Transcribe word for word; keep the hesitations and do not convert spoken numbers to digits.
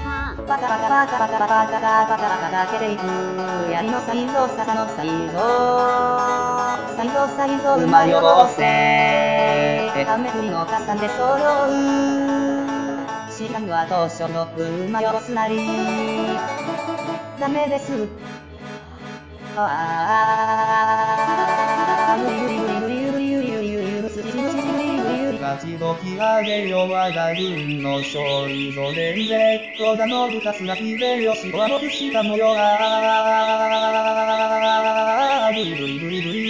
バカバカバカバカバカバカバカバカがけていく。槍のサイズを坂のサイズをサイズをサイズを馬よろせ。ハメクリの重ね揃う。知らんは当初の馬よろすなり。ダメです。あー、無理無理無理無理無理無理無理無理無理無理無理無理無理。 勝ち時上げよ我が軍の勝利ぞ伝説だの部活な秀吉はもくした模様。あー、ブリブリブリブリ